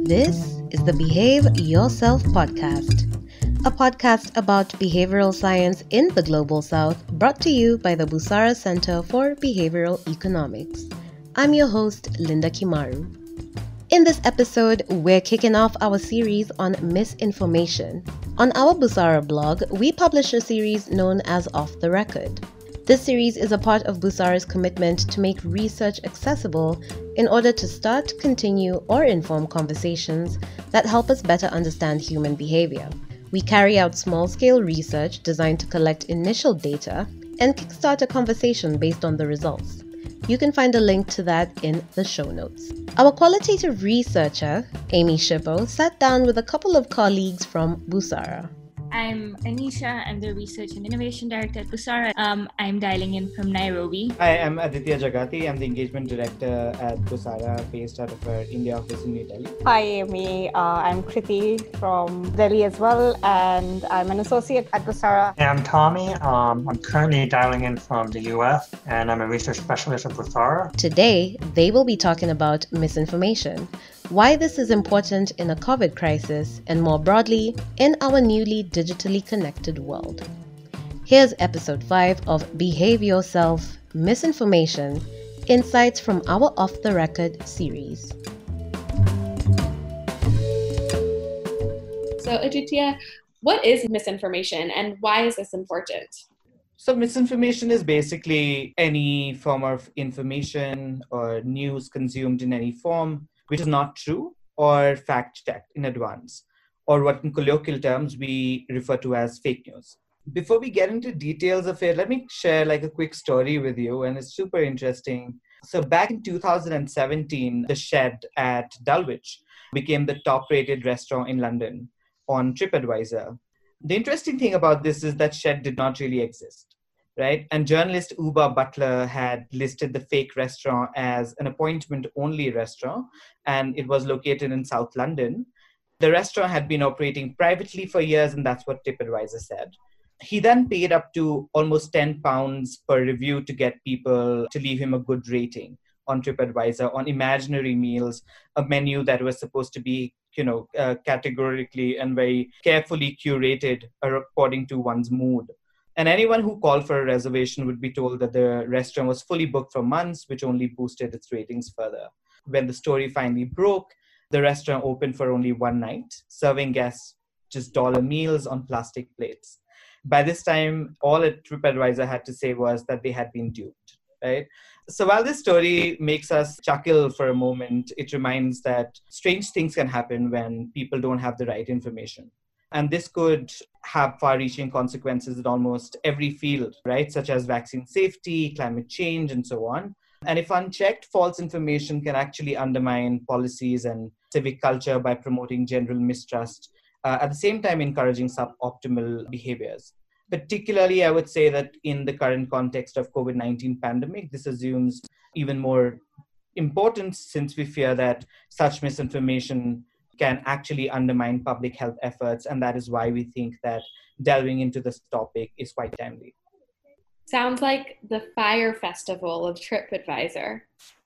This is the Behave Yourself podcast, a podcast about behavioral science in the Global South, brought to you by the Busara Center for Behavioral Economics. I'm your host, Linda Kimaru. In this episode, we're kicking off our series on misinformation. On our Busara blog, we publish a series known as Off the Record. This series is a part of Busara's commitment to make research accessible in order to start, continue, or inform conversations that help us better understand human behavior. We carry out small-scale research designed to collect initial data and kickstart a conversation based on the results. You can find a link to that in the show notes. Our qualitative researcher, Amy Shippo, sat down with a couple of colleagues from Busara. I'm Anisha. I'm the Research and Innovation Director at Busara. I'm dialing in from Nairobi. Hi, I'm Aditya Jagati. I'm the Engagement Director at Busara, based out of our India office in New Delhi. Hi, Amy. I'm Kriti from Delhi as well, and I'm an associate at Busara. Hey, I'm Tommy. I'm currently dialing in from the US, and I'm a research specialist at Busara. Today, they will be talking about misinformation, why this is important in a COVID crisis, and more broadly, in our newly digitally connected world. Here's episode 5 of Behave Yourself, Misinformation, Insights from our Off the Record series. So Aditya, what is misinformation and why is this important? So misinformation is basically any form of information or news consumed in any form which is not true or fact-checked in advance, or what in colloquial terms we refer to as fake news. Before we get into details of it, let me share a quick story with you, and it's super interesting. So back in 2017, The Shed at Dulwich became the top-rated restaurant in London on TripAdvisor. The interesting thing about this is that Shed did not really exist, right? And journalist Uba Butler had listed the fake restaurant as an appointment-only restaurant, and it was located in South London. The restaurant had been operating privately for years, and that's what TripAdvisor said. He then paid up to almost £10 per review to get people to leave him a good rating on TripAdvisor on imaginary meals, a menu that was supposed to be, categorically and very carefully curated according to one's mood. And anyone who called for a reservation would be told that the restaurant was fully booked for months, which only boosted its ratings further. When the story finally broke, the restaurant opened for only one night, serving guests just dollar meals on plastic plates. By this time, all TripAdvisor had to say was that they had been duped, right? So while this story makes us chuckle for a moment, it reminds that strange things can happen when people don't have the right information. And this could have far-reaching consequences in almost every field, right? Such as vaccine safety, climate change, and so on. And if unchecked, false information can actually undermine policies and civic culture by promoting general mistrust, at the same time encouraging suboptimal behaviors. Particularly, I would say that in the current context of COVID-19 pandemic, this assumes even more importance since we fear that such misinformation can actually undermine public health efforts. And that is why we think that delving into this topic is quite timely. Sounds like the Fire Festival of TripAdvisor.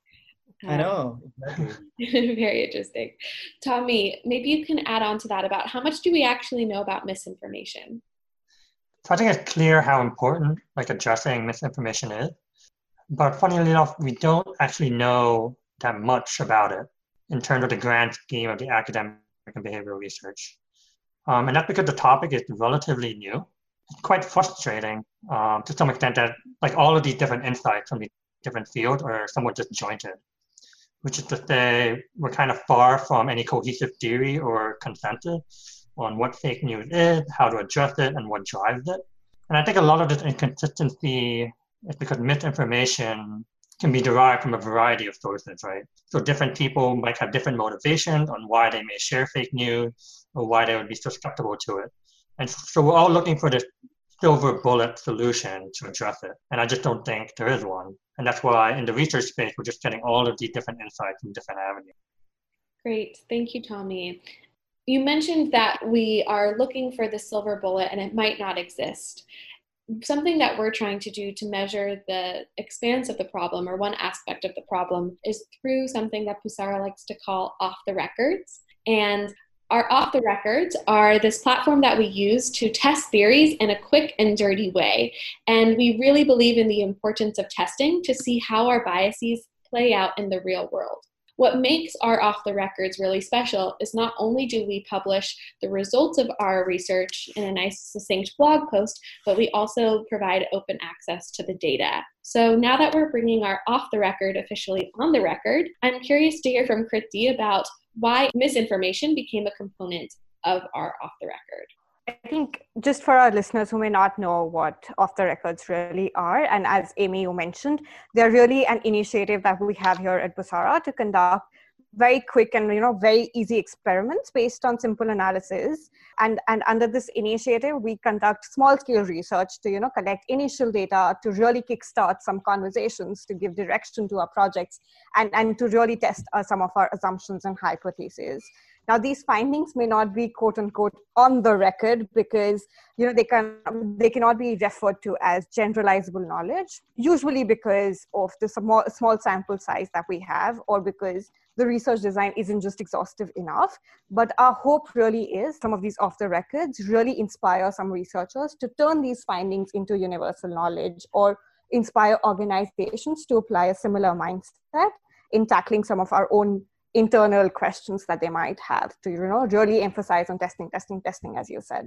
I know. Exactly. Very interesting. Tommy, maybe you can add on to that about how much do we actually know about misinformation? So I think it's clear how important addressing misinformation is. But funnily enough, we don't actually know that much about it in terms of the grand scheme of the academic and behavioral research. And that's because the topic is relatively new. It's quite frustrating to some extent that all of these different insights from the different fields are somewhat disjointed, which is to say we're kind of far from any cohesive theory or consensus on what fake news is, how to address it, and what drives it. And I think a lot of this inconsistency is because misinformation can be derived from a variety of sources, right? So different people might have different motivations on why they may share fake news or why they would be susceptible to it. And so we're all looking for this silver bullet solution to address it. And I just don't think there is one. And that's why in the research space, we're just getting all of these different insights from different avenues. Great. Thank you, Tommy. You mentioned that we are looking for the silver bullet and it might not exist. Something that we're trying to do to measure the expanse of the problem, or one aspect of the problem, is through something that Busara likes to call off the records. And our Off the Records are this platform that we use to test theories in a quick and dirty way. And we really believe in the importance of testing to see how our biases play out in the real world. What makes our Off the Records really special is not only do we publish the results of our research in a nice, succinct blog post, but we also provide open access to the data. So now that we're bringing our Off the Record officially on the record, I'm curious to hear from Kriti about why misinformation became a component of our Off the Record. I think just for our listeners who may not know what Off the Records really are, and as Amy, you mentioned, they're really an initiative that we have here at Busara to conduct very quick and very easy experiments based on simple analysis. And under this initiative, we conduct small-scale research to collect initial data to really kickstart some conversations, to give direction to our projects, and to really test some of our assumptions and hypotheses. Now, these findings may not be quote unquote on the record because they cannot be referred to as generalizable knowledge, usually because of the small sample size that we have, or because the research design isn't just exhaustive enough. But our hope really is some of these off the records really inspire some researchers to turn these findings into universal knowledge, or inspire organizations to apply a similar mindset in tackling some of our own internal questions that they might have, to really emphasize on testing, as you said.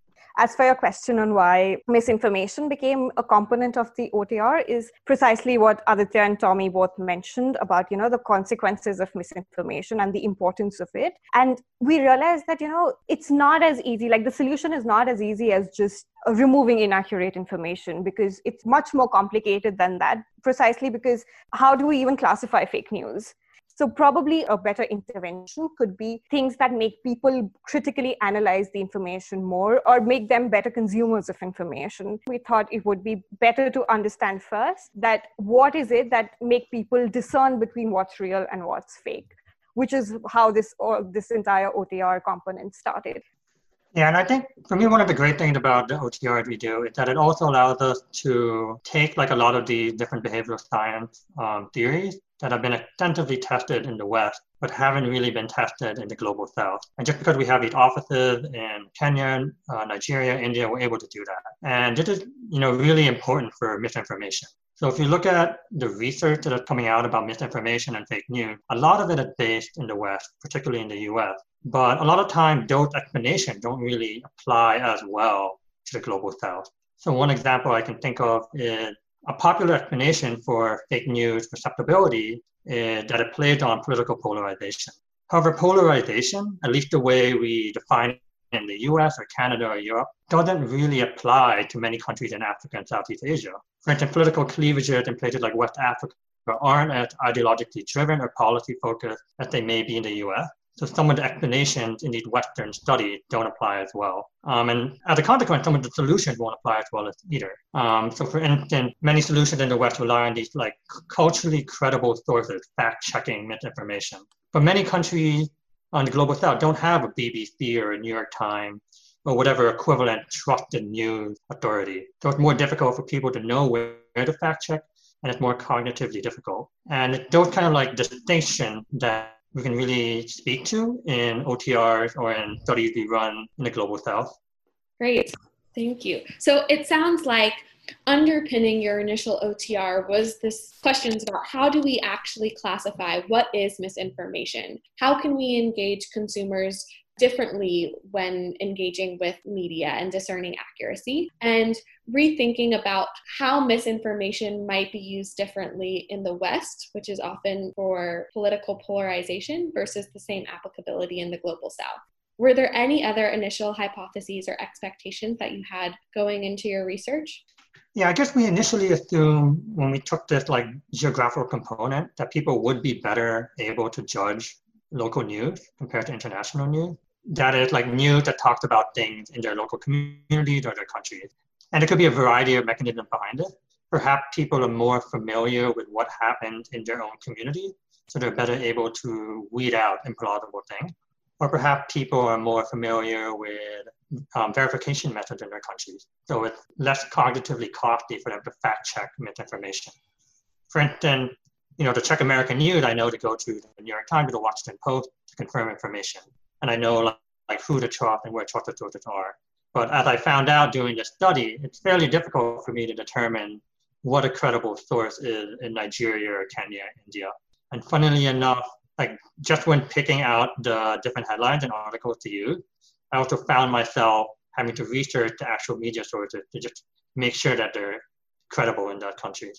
As for your question on why misinformation became a component of the OTR, is precisely what Aditya and Tommy both mentioned about the consequences of misinformation and the importance of it. And we realized that it's not as easy, like the solution is not as easy as just removing inaccurate information, because it's much more complicated than that, precisely because how do we even classify fake news? So probably a better intervention could be things that make people critically analyze the information more, or make them better consumers of information. We thought it would be better to understand first that what is it that make people discern between what's real and what's fake, which is how this entire OTR component started. Yeah, and I think for me, one of the great things about the OTR that we do is that it also allows us to take like a lot of the different behavioral science theories that have been extensively tested in the West, but haven't really been tested in the global South. And just because we have these offices in Kenya, Nigeria, India, we're able to do that. And this is, really important for misinformation. So if you look at the research that is coming out about misinformation and fake news, a lot of it is based in the West, particularly in the US. But a lot of times, those explanations don't really apply as well to the global South. So one example I can think of is a popular explanation for fake news perceptibility is that it plays on political polarization. However, polarization, at least the way we define it in the US or Canada or Europe, doesn't really apply to many countries in Africa and Southeast Asia. For instance, political cleavages in places like West Africa aren't as ideologically driven or policy focused as they may be in the US. So some of the explanations in these Western studies don't apply as well. And as a consequence, some of the solutions won't apply as well as either. So for instance, many solutions in the West rely on these like culturally credible sources, fact-checking misinformation. But many countries on the global South don't have a BBC or a New York Times or whatever equivalent trusted news authority. So it's more difficult for people to know where to fact check, and it's more cognitively difficult. And those kind of like distinctions that we can really speak to in OTRs or in studies we run in the global South. Great, thank you. So it sounds like underpinning your initial OTR was this questions about how do we actually classify what is misinformation? How can we engage consumers differently when engaging with media and discerning accuracy, and rethinking about how misinformation might be used differently in the West, which is often for political polarization, versus the same applicability in the global South. Were there any other initial hypotheses or expectations that you had going into your research? Yeah, I guess we initially assumed when we took this like geographical component that people would be better able to judge local news compared to international news. That is like news that talks about things in their local communities or their countries. And there could be a variety of mechanisms behind it. Perhaps people are more familiar with what happened in their own community, so they're better able to weed out implausible things. Or perhaps people are more familiar with verification methods in their countries, so it's less cognitively costly for them to fact check misinformation. For instance, to check American news, I know to go to the New York Times or the Washington Post to confirm information. and I know like who to trust and where trusted sources are. But as I found out during the study, it's fairly difficult for me to determine what a credible source is in Nigeria or Kenya, India. And funnily enough, like just when picking out the different headlines and articles to use, I also found myself having to research the actual media sources to just make sure that they're credible in that country.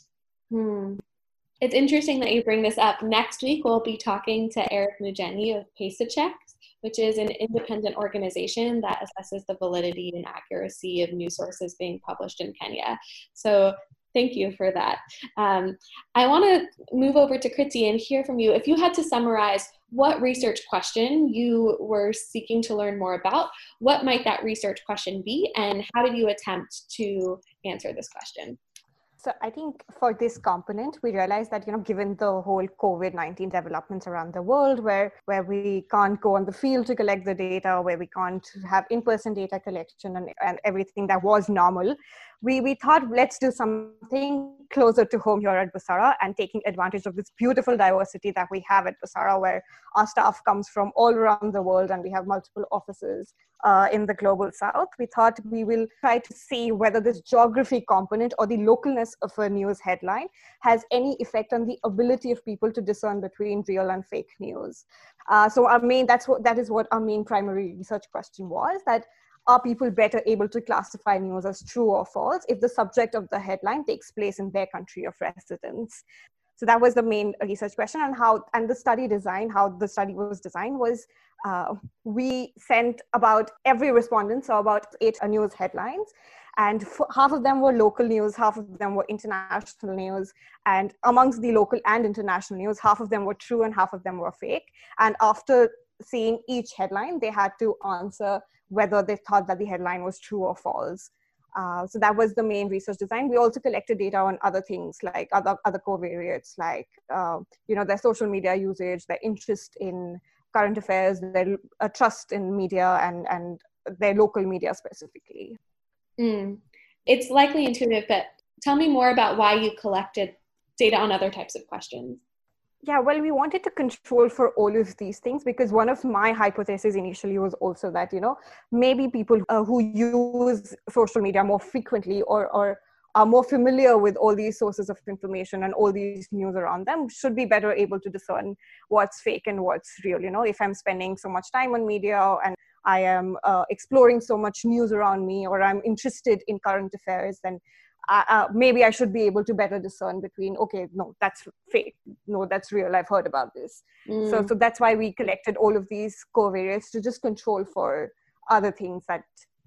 It's interesting that you bring this up. Next week, we'll be talking to Eric Mujeni of PaceCheck, which is an independent organization that assesses the validity and accuracy of news sources being published in Kenya. So thank you for that. I want to move over to Kritsi and hear from you. If you had to summarize what research question you were seeking to learn more about, what might that research question be, and how did you attempt to answer this question? So I think for this component, we realized that, given the whole COVID-19 developments around the world, where we can't go on the field to collect the data, where we can't have in-person data collection and everything that was normal, we thought, let's do something closer to home here at Busara and taking advantage of this beautiful diversity that we have at Busara, where our staff comes from all around the world and we have multiple offices in the global south. We thought we will try to see whether this geography component or the localness of a news headline has any effect on the ability of people to discern between real and fake news. So that is what our main primary research question was, that are people better able to classify news as true or false if the subject of the headline takes place in their country of residence? So that was the main research question. And the study design, how the study was designed was, we sent about every respondent, so about 8 news headlines, and half of them were local news, half of them were international news, and amongst the local and international news, half of them were true and half of them were fake. And after seeing each headline, they had to answer whether they thought that the headline was true or false. So that was the main research design. We also collected data on other things, like other covariates, like their social media usage, their interest in current affairs, their trust in media, and their local media specifically. It's likely intuitive, but tell me more about why you collected data on other types of questions. Yeah, well, we wanted to control for all of these things, because one of my hypotheses initially was also that, maybe people who use social media more frequently or are more familiar with all these sources of information and all these news around them should be better able to discern what's fake and what's real. If I'm spending so much time on media and I am exploring so much news around me, or I'm interested in current affairs, then maybe I should be able to better discern between, okay, no, that's fake, no, that's real, I've heard about this. So that's why we collected all of these covariates to just control for other things that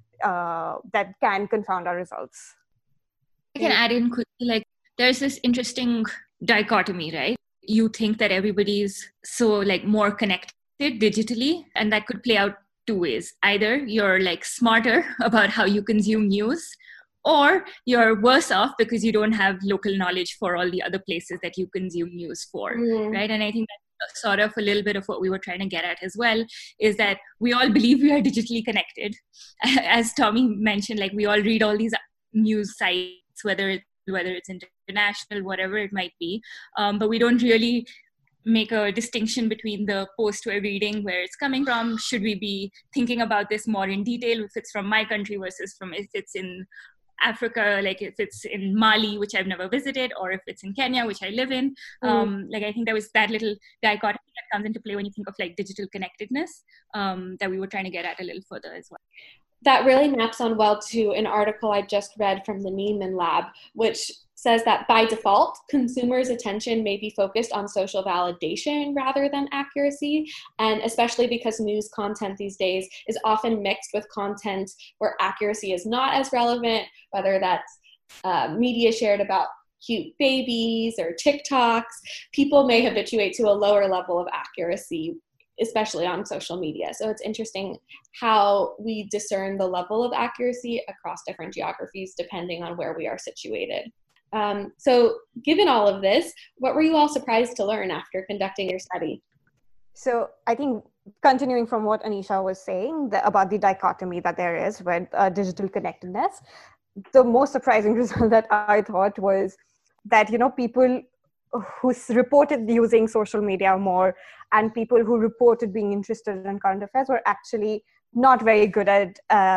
can confound our results. I can add in quickly, like there's this interesting dichotomy, right? You think that everybody's so like more connected digitally, and that could play out 2 ways. Either you're like smarter about how you consume news, or you're worse off because you don't have local knowledge for all the other places that you consume news for, right? And I think that's sort of a little bit of what we were trying to get at as well, is that we all believe we are digitally connected. As Tommy mentioned, like we all read all these news sites, whether it's international, whatever it might be, but we don't really make a distinction between the post we're reading, where it's coming from. Should we be thinking about this more in detail, if it's from my country versus from if it's in Africa, like if it's in Mali, which I've never visited, or if it's in Kenya, which I live in. Like I think there was that little dichotomy that comes into play when you think of like digital connectedness, that we were trying to get at a little further as well. That really maps on well to an article I just read from the Nieman Lab, which says that by default, consumers' attention may be focused on social validation rather than accuracy, and especially because news content these days is often mixed with content where accuracy is not as relevant, whether that's media shared about cute babies or TikToks. People may habituate to a lower level of accuracy, especially on social media. So it's interesting how we discern the level of accuracy across different geographies depending on where we are situated. So given all of this, what were you all surprised to learn after conducting your study? So I think continuing from what Anisha was saying about the dichotomy that there is with digital connectedness, the most surprising result that I thought was that, people who reported using social media more and people who reported being interested in current affairs were actually not very good at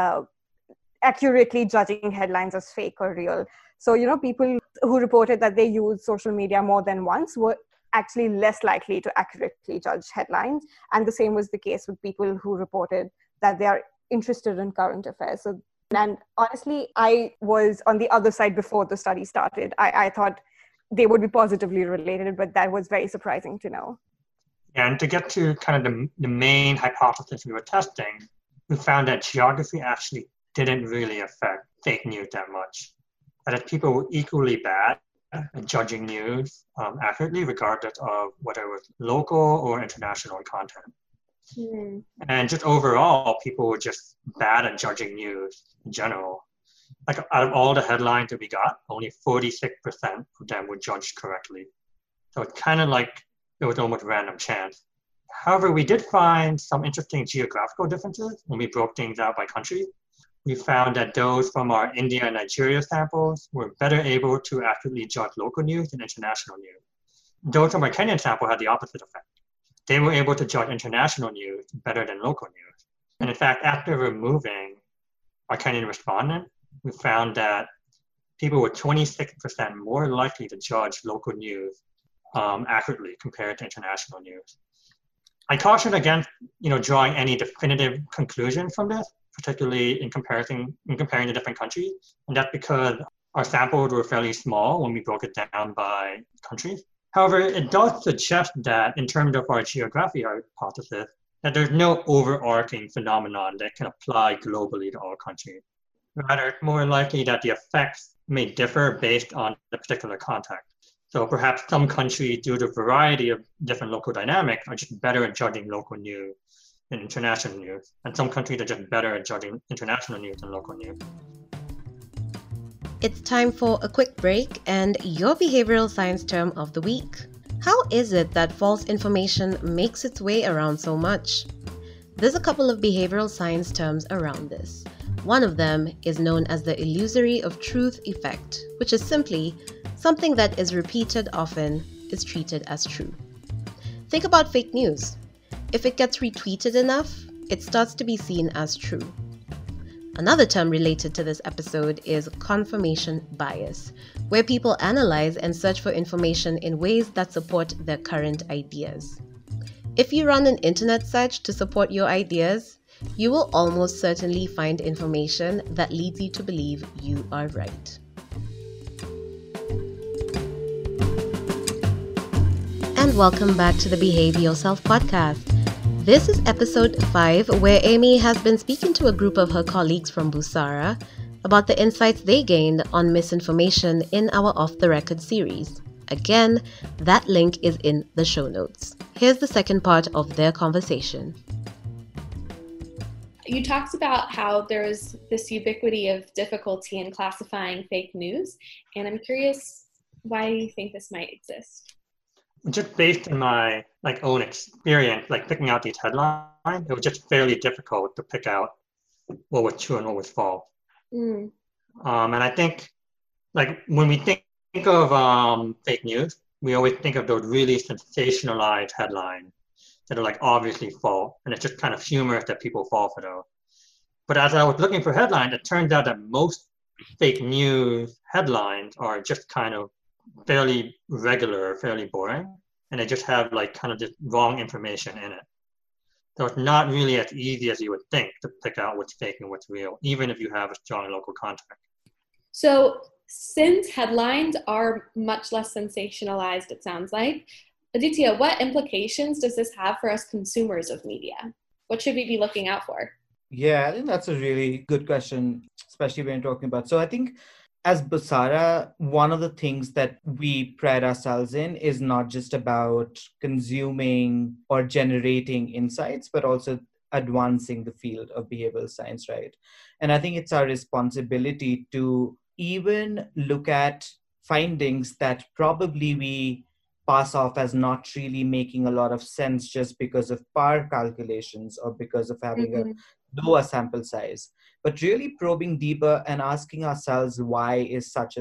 accurately judging headlines as fake or real. So, people who reported that they use social media more than once were actually less likely to accurately judge headlines. And the same was the case with people who reported that they are interested in current affairs. So, and honestly, I was on the other side before the study started. I thought they would be positively related, but that was very surprising to know. And to get to kind of the main hypothesis we were testing, we found that geography actually didn't really affect fake news that much. That people were equally bad at judging news accurately, regardless of whether it was local or international content. Mm. And just overall, people were just bad at judging news in general. Like out of all the headlines that we got, only 46% of them were judged correctly. So it's kind of like it was almost random chance. However, we did find some interesting geographical differences when we broke things out by country. We found that those from our India and Nigeria samples were better able to accurately judge local news than international news. Those from our Kenyan sample had the opposite effect. They were able to judge international news better than local news. And in fact, after removing our Kenyan respondent, we found that people were 26% more likely to judge local news accurately compared to international news. I caution against, drawing any definitive conclusion from this, particularly in comparing the different countries, and that's because our samples were fairly small when we broke it down by countries. However, it does suggest that in terms of our geography hypothesis, that there's no overarching phenomenon that can apply globally to all countries. Rather, it's more likely that the effects may differ based on the particular context. So perhaps some countries, due to a variety of different local dynamics, are just better at judging local news than international news. And some countries are just better at judging international news than local news. It's time for a quick break and your behavioral science term of the week. How is it that false information makes its way around so much? There's a couple of behavioral science terms around this. One of them is known as the illusory of truth effect, which is simply something that is repeated often is treated as true. Think about fake news. If it gets retweeted enough, it starts to be seen as true. Another term related to this episode is confirmation bias, where people analyze and search for information in ways that support their current ideas. If you run an internet search to support your ideas, you will almost certainly find information that leads you to believe you are right. And welcome back to the Behave Yourself podcast. This is episode 5, where Amy has been speaking to a group of her colleagues from Busara about the insights they gained on misinformation in our Off the Record series. Again, that link is in the show notes. Here's the second part of their conversation. You talked about how there's this ubiquity of difficulty in classifying fake news, and I'm curious why you think this might exist. Just based on my own experience, picking out these headlines, it was just fairly difficult to pick out what was true and what was false. Mm. And I think when we think of fake news, we always think of those really sensationalized headlines that are obviously false, and it's just kind of humorous that people fall for those. But as I was looking for headlines, it turns out that most fake news headlines are just kind of fairly regular, fairly boring, and they just have kind of just wrong information in it. So it's not really as easy as you would think to pick out what's fake and what's real, even if you have a strong local contact. So since headlines are much less sensationalized, it sounds like, Aditya, what implications does this have for us consumers of media? What should we be looking out for? Yeah, I think that's a really good question, especially when you're talking about. So I think as Busara, one of the things that we pride ourselves in is not just about consuming or generating insights, but also advancing the field of behavioral science, right? And I think it's our responsibility to even look at findings that probably we pass off as not really making a lot of sense just because of power calculations or because of having a lower sample size, but really probing deeper and asking ourselves why is such a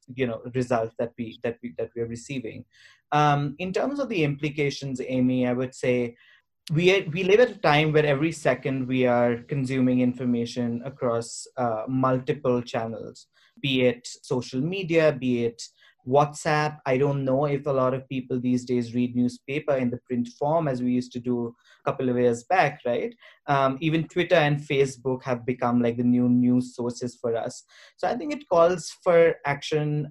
results that we're receiving. In terms of the implications, Amy, I would say we live at a time where every second we are consuming information across multiple channels, be it social media, be it WhatsApp. I don't know if a lot of people these days read newspaper in the print form as we used to do a couple of years back, right? Even Twitter and Facebook have become like the new news sources for us. So I think it calls for action.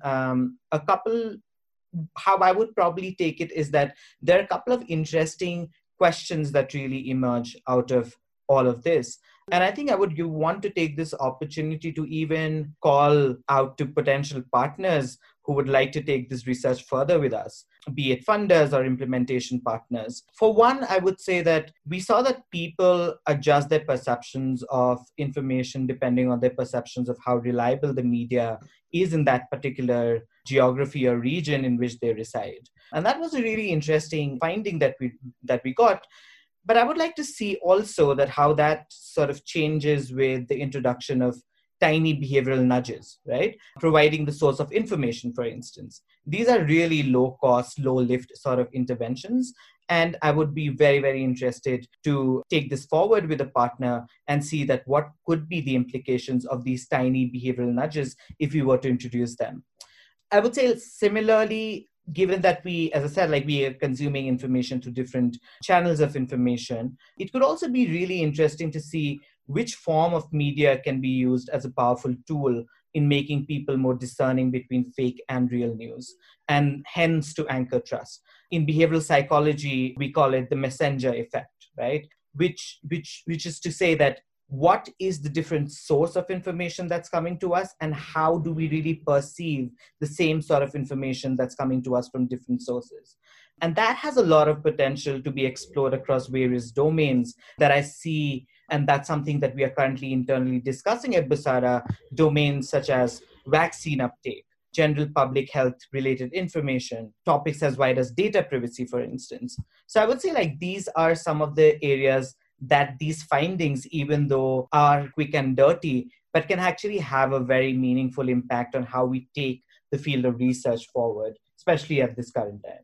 How I would probably take it is that there are a couple of interesting questions that really emerge out of all of this. And I think you want to take this opportunity to even call out to potential partners who would like to take this research further with us, be it funders or implementation partners. For one, I would say that we saw that people adjust their perceptions of information depending on their perceptions of how reliable the media is in that particular geography or region in which they reside. And that was a really interesting finding that we got. But I would like to see also that how that sort of changes with the introduction of tiny behavioral nudges, right? Providing the source of information, for instance. These are really low cost, low lift sort of interventions. And I would be very, very interested to take this forward with a partner and see that what could be the implications of these tiny behavioral nudges if we were to introduce them. I would say similarly, given that we, as I said, like we are consuming information through different channels of information, it could also be really interesting to see which form of media can be used as a powerful tool in making people more discerning between fake and real news, and hence to anchor trust. In behavioral psychology, we call it the messenger effect, right? Which is to say that what is the different source of information that's coming to us, and how do we really perceive the same sort of information that's coming to us from different sources? And that has a lot of potential to be explored across various domains that I see. And that's something that we are currently internally discussing at Busara, domains such as vaccine uptake, general public health related information, topics as wide as data privacy, for instance. So I would say like these are some of the areas that these findings, even though are quick and dirty, but can actually have a very meaningful impact on how we take the field of research forward, especially at this current time.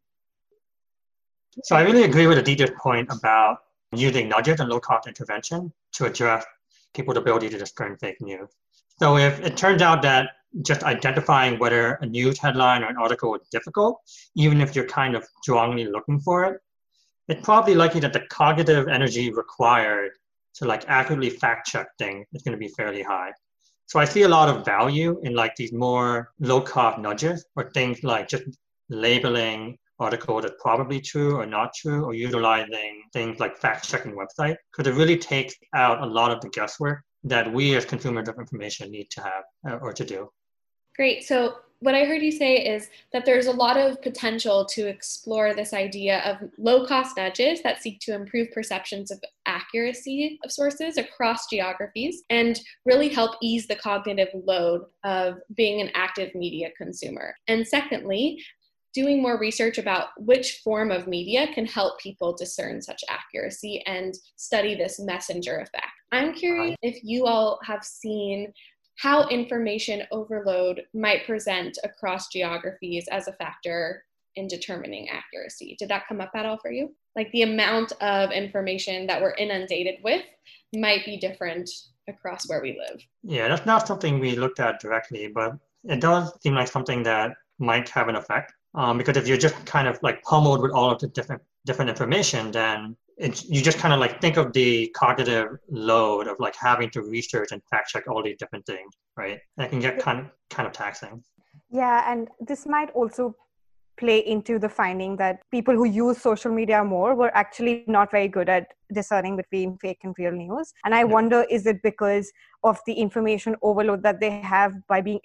So I really agree with Aditya's point about using nudges and low-cost intervention to address people's ability to discern fake news. So if it turns out that just identifying whether a news headline or an article is difficult, even if you're kind of strongly looking for it, it's probably likely that the cognitive energy required to like accurately fact check things is going to be fairly high. So I see a lot of value in like these more low-cost nudges, or things like just labeling article that's probably true or not true, or utilizing things like fact-checking website, because it really takes out a lot of the guesswork that we as consumers of information need to have or to do. Great. So what I heard you say is that there's a lot of potential to explore this idea of low-cost nudges that seek to improve perceptions of accuracy of sources across geographies and really help ease the cognitive load of being an active media consumer. And secondly, doing more research about which form of media can help people discern such accuracy and study this messenger effect. I'm curious if you all have seen how information overload might present across geographies as a factor in determining accuracy. Did that come up at all for you? Like the amount of information that we're inundated with might be different across where we live. Yeah, that's not something we looked at directly, but it does seem like something that might have an effect. Because if you're just kind of like pummeled with all of the different information, then you just kind of like think of the cognitive load of like having to research and fact check all these different things, right? And it can get kind of taxing. Yeah, and this might also play into the finding that people who use social media more were actually not very good at discerning between fake and real news. And I wonder, is it because of the information overload that they have by being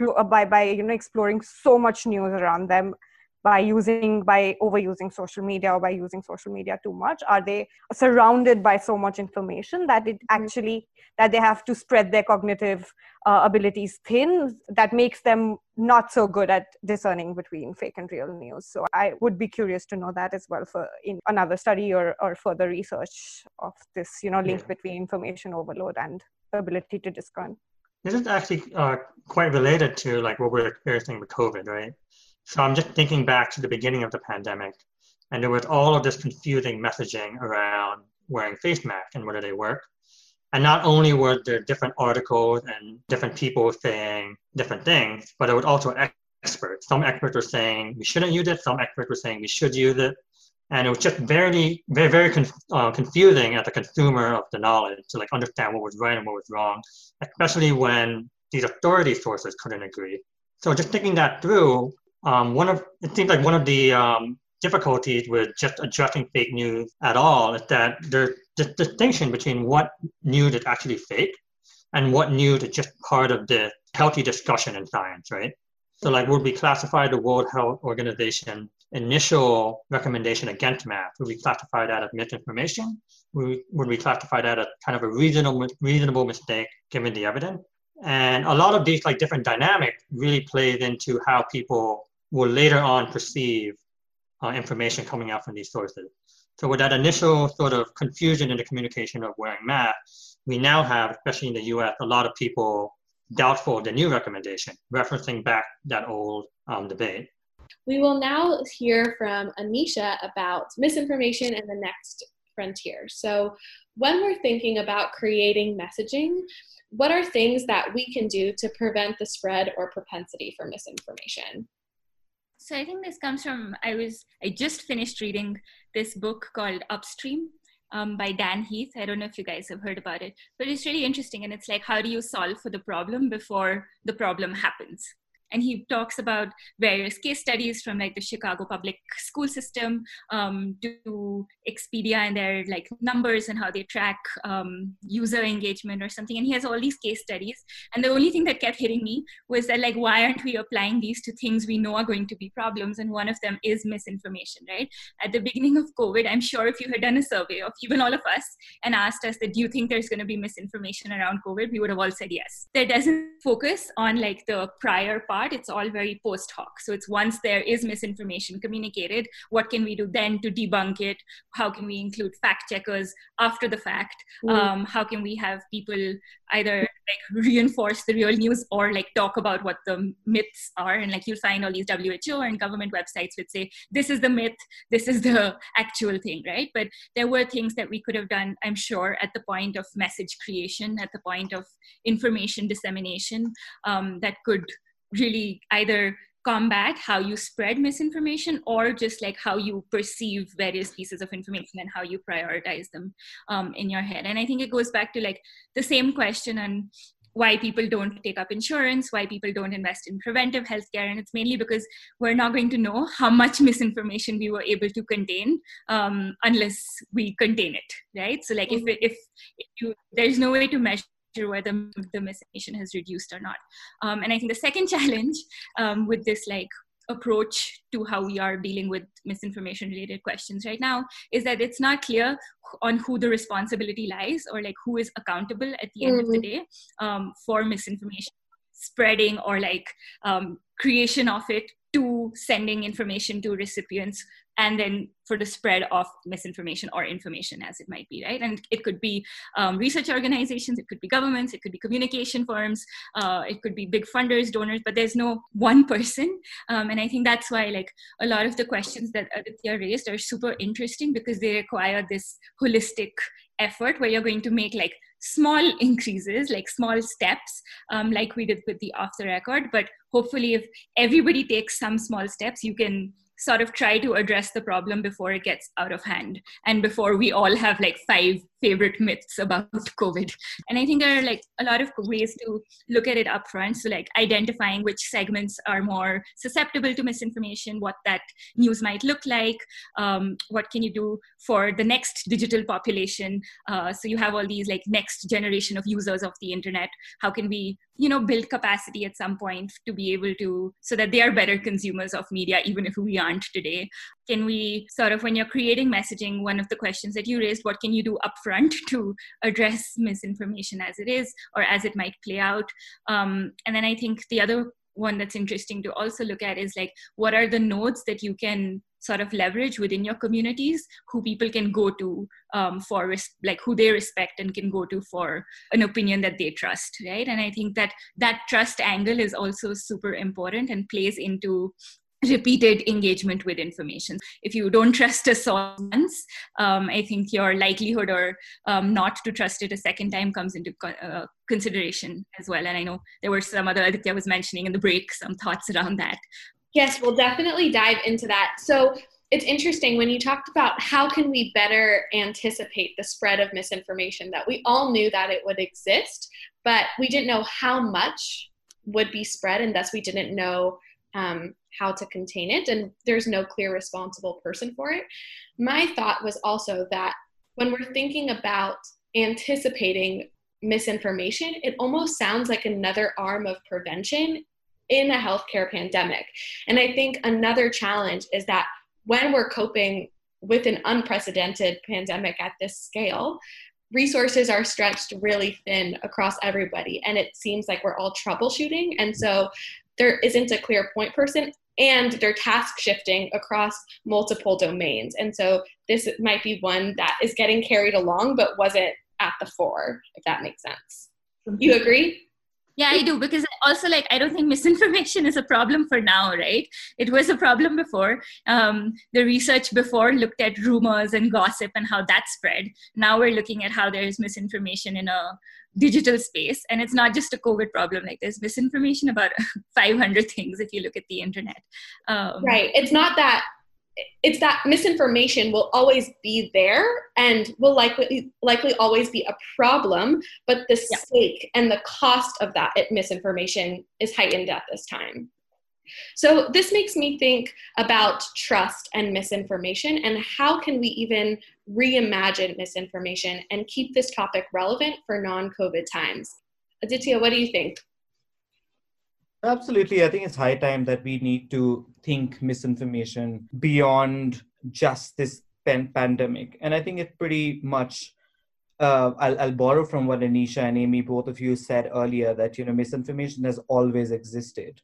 exploring so much news around them, by overusing social media or by using social media too much? Are they surrounded by so much information that that they have to spread their cognitive abilities thin, that makes them not so good at discerning between fake and real news? So I would be curious to know that as well in another study or further research of this, link between information overload and ability to discern. This is actually quite related to like what we're experiencing with COVID, right? So I'm just thinking back to the beginning of the pandemic, and there was all of this confusing messaging around wearing face masks and whether they work. And not only were there different articles and different people saying different things, but it was also experts. Some experts were saying we shouldn't use it. Some experts were saying we should use it. And it was just very, very, very confusing as a consumer of the knowledge to like understand what was right and what was wrong, especially when these authority sources couldn't agree. So just thinking that through, it seems like one of the difficulties with just addressing fake news at all is that there's this distinction between what news is actually fake and what news is just part of the healthy discussion in science, right? So like would we classify the World Health Organization initial recommendation against masks? Would we classify that as misinformation? Would we classify that as kind of a reasonable mistake given the evidence? And a lot of these like different dynamics really plays into how people will later on perceive information coming out from these sources. So with that initial sort of confusion in the communication of wearing masks, we now have, especially in the US, a lot of people doubtful of the new recommendation, referencing back that old debate. We will now hear from Anisha about misinformation and the next frontier. So when we're thinking about creating messaging, what are things that we can do to prevent the spread or propensity for misinformation? So I think this comes from, I just finished reading this book called Upstream by Dan Heath. I don't know if you guys have heard about it, but it's really interesting. And it's like, how do you solve for the problem before the problem happens? And he talks about various case studies from like the Chicago public school system to Expedia and their like numbers and how they track user engagement or something. And he has all these case studies. And the only thing that kept hitting me was that like, why aren't we applying these to things we know are going to be problems? And one of them is misinformation, right? At the beginning of COVID, I'm sure if you had done a survey of even all of us and asked us that, do you think there's going to be misinformation around COVID? We would have all said yes. That doesn't focus on like the prior part. It's all very post hoc. So it's once there is misinformation communicated, what can we do then to debunk it? How can we include fact checkers after the fact? How can we have people either like reinforce the real news or like talk about what the myths are? And like you'll find all these WHO and government websites which say, this is the myth, this is the actual thing, right? But there were things that we could have done, I'm sure, at the point of message creation, at the point of information dissemination, that could really either combat how you spread misinformation or just like how you perceive various pieces of information and how you prioritize them in your head. And I think it goes back to like the same question on why people don't take up insurance, why people don't invest in preventive healthcare. And it's mainly because we're not going to know how much misinformation we were able to contain unless we contain it, right? So like if there's no way to measure whether the misinformation has reduced or not. And I think the second challenge with this like approach to how we are dealing with misinformation related questions right now is that it's not clear on who the responsibility lies or like who is accountable at the end of the day for misinformation spreading or like creation of it to sending information to recipients and then for the spread of misinformation or information as it might be, right? And it could be research organizations, it could be governments, it could be communication firms, it could be big funders, donors, but there's no one person. And I think that's why like a lot of the questions that Aditya raised are super interesting because they require this holistic effort where you're going to make like small increases, like small steps, like we did with the off the record. But hopefully if everybody takes some small steps, you can sort of try to address the problem before it gets out of hand and before we all have like 5 favorite myths about COVID. And I think there are like a lot of ways to look at it upfront. So like identifying which segments are more susceptible to misinformation, what that news might look like, what can you do for the next digital population. So you have all these like next generation of users of the internet. How can we, build capacity at some point to be able to, so that they are better consumers of media, even if we aren't today. Can we sort of, when you're creating messaging, one of the questions that you raised, what can you do upfront to address misinformation as it is or as it might play out? And then I think the other one that's interesting to also look at is like, what are the nodes that you can sort of leverage within your communities, who people can go to for like who they respect and can go to for an opinion that they trust, right? And I think that trust angle is also super important and plays into repeated engagement with information. If you don't trust a source once, I think your likelihood or not to trust it a second time comes into consideration as well. And I know there were some other Aditya was mentioning in the break, some thoughts around that. Yes, we'll definitely dive into that. So it's interesting when you talked about how can we better anticipate the spread of misinformation, that we all knew that it would exist, but we didn't know how much would be spread, and thus we didn't know how to contain it, and there's no clear responsible person for it. My thought was also that when we're thinking about anticipating misinformation, it almost sounds like another arm of prevention in a healthcare pandemic. And I think another challenge is that when we're coping with an unprecedented pandemic at this scale, resources are stretched really thin across everybody, and it seems like we're all troubleshooting, and so there isn't a clear point person, and they're task shifting across multiple domains. And so this might be one that is getting carried along, but wasn't at the fore, if that makes sense. You agree? Yeah, I do, because also, like, I don't think misinformation is a problem for now, right? It was a problem before. The research before looked at rumors and gossip and how that spread. Now we're looking at how there's misinformation in a digital space. And it's not just a COVID problem. Like, there's misinformation about 500 things if you look at the internet. Right. It's that misinformation will always be there and will likely always be a problem, but the stake and the cost of that misinformation is heightened at this time. So this makes me think about trust and misinformation, and how can we even reimagine misinformation and keep this topic relevant for non-COVID times? Aditya, what do you think? Absolutely. I think it's high time that we need to think misinformation beyond just this pandemic. And I think it pretty much, I'll borrow from what Anisha and Amy, both of you said earlier, that, misinformation has always existed.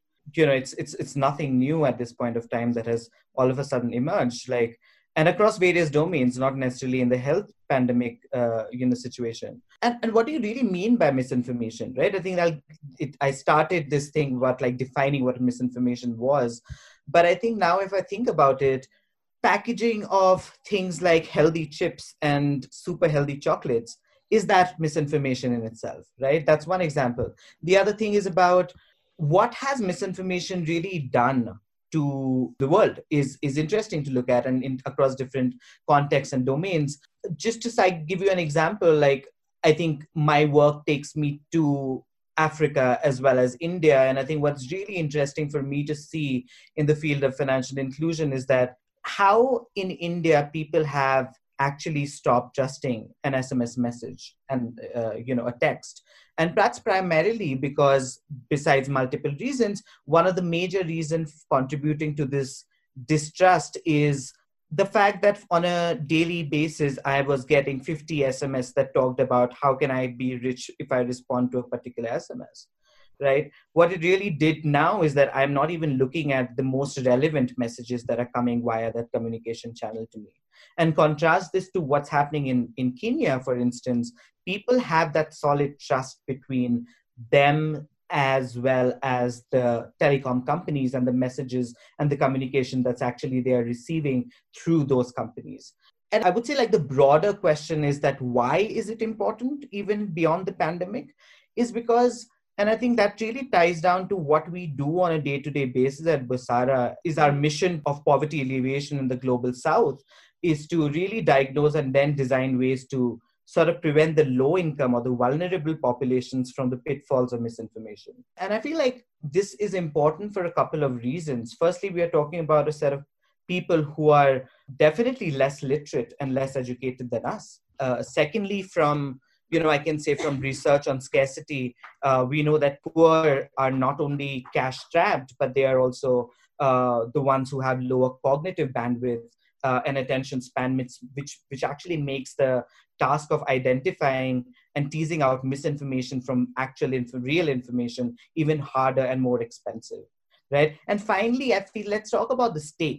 It's nothing new at this point of time that has all of a sudden emerged, and across various domains, not necessarily in the health pandemic, situation. And what do you really mean by misinformation, right? I think I started this thing about defining what misinformation was. But I think now if I think about it, packaging of things like healthy chips and super healthy chocolates, is that misinformation in itself, right? That's one example. The other thing is about what has misinformation really done to the world is interesting to look at, and across different contexts and domains. Just to give you an example, I think my work takes me to Africa as well as India. And I think what's really interesting for me to see in the field of financial inclusion is that how in India people have actually stopped trusting an SMS message and a text. And that's primarily because, besides multiple reasons, one of the major reasons contributing to this distrust is the fact that on a daily basis, I was getting 50 SMS that talked about how can I be rich if I respond to a particular SMS, right? What it really did now is that I'm not even looking at the most relevant messages that are coming via that communication channel to me. And contrast this to what's happening in Kenya, for instance. People have that solid trust between them as well as the telecom companies and the messages and the communication that's actually they are receiving through those companies. And I would say the broader question is that why is it important even beyond the pandemic is because, and I think that really ties down to what we do on a day-to-day basis at Busara, is our mission of poverty alleviation in the global south is to really diagnose and then design ways to sort of prevent the low income or the vulnerable populations from the pitfalls of misinformation. And I feel like this is important for a couple of reasons. Firstly, we are talking about a set of people who are definitely less literate and less educated than us. Secondly, from I can say from research on scarcity, we know that poor are not only cash strapped, but they are also the ones who have lower cognitive bandwidth and attention span, which actually makes the task of identifying and teasing out misinformation from actual real information even harder and more expensive, right? And finally, I feel let's talk about the stakes,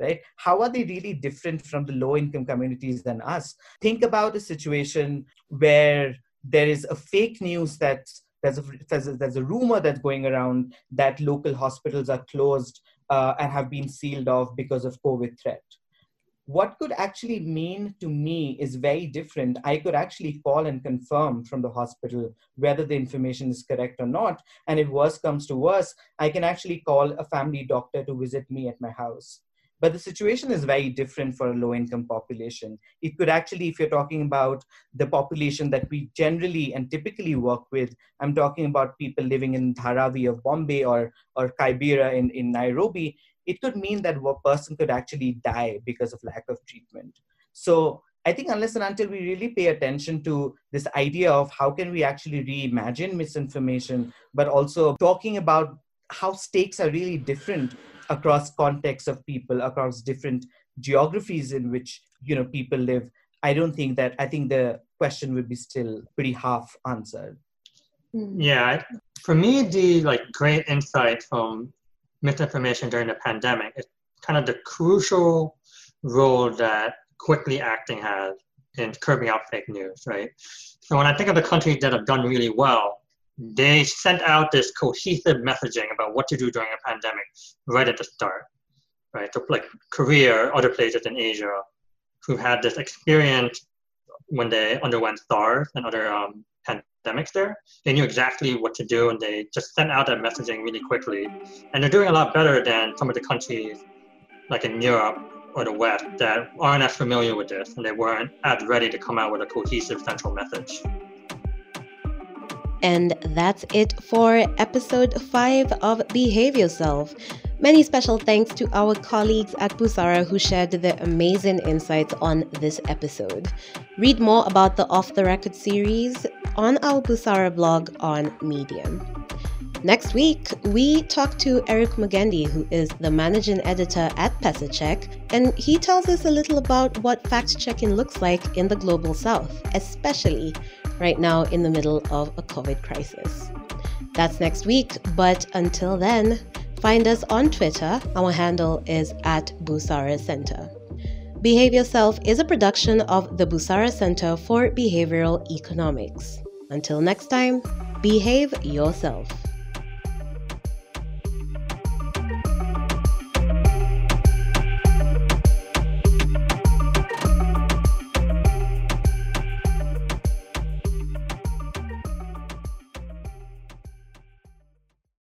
right? How are they really different from the low-income communities than us? Think about a situation where there is a fake news that there's a rumor that's going around that local hospitals are closed and have been sealed off because of COVID threat. What could actually mean to me is very different. I could actually call and confirm from the hospital whether the information is correct or not. And if worse comes to worse, I can actually call a family doctor to visit me at my house. But the situation is very different for a low-income population. It could actually, if you're talking about the population that we generally and typically work with, I'm talking about people living in Dharavi of Bombay or Kibera in Nairobi, it could mean that a person could actually die because of lack of treatment. So I think unless and until we really pay attention to this idea of how can we actually reimagine misinformation, but also talking about how stakes are really different across contexts of people, across different geographies in which people live, I think the question would be still pretty half answered. Yeah, for me, the great insight from misinformation during the pandemic is kind of the crucial role that quickly acting has in curbing out fake news, right? So when I think of the countries that have done really well, they sent out this cohesive messaging about what to do during a pandemic right at the start, right? So like Korea or other places in Asia who had this experience when they underwent SARS and other pandemics there, they knew exactly what to do and they just sent out that messaging really quickly. And they're doing a lot better than some of the countries like in Europe or the West that aren't as familiar with this and they weren't as ready to come out with a cohesive central message. And that's it for episode 5 of Behave Yourself. Many special thanks to our colleagues at Busara who shared their amazing insights on this episode. Read more about the Off the Record series on our Busara blog on Medium. Next week, we talk to Eric Mugendi, who is the managing editor at PesaCheck, and he tells us a little about what fact-checking looks like in the Global South, especially right now in the middle of a COVID crisis. That's next week, but until then, find us on Twitter. Our handle is @Busara Center. Behave Yourself is a production of the Busara Center for Behavioral Economics. Until next time, behave yourself.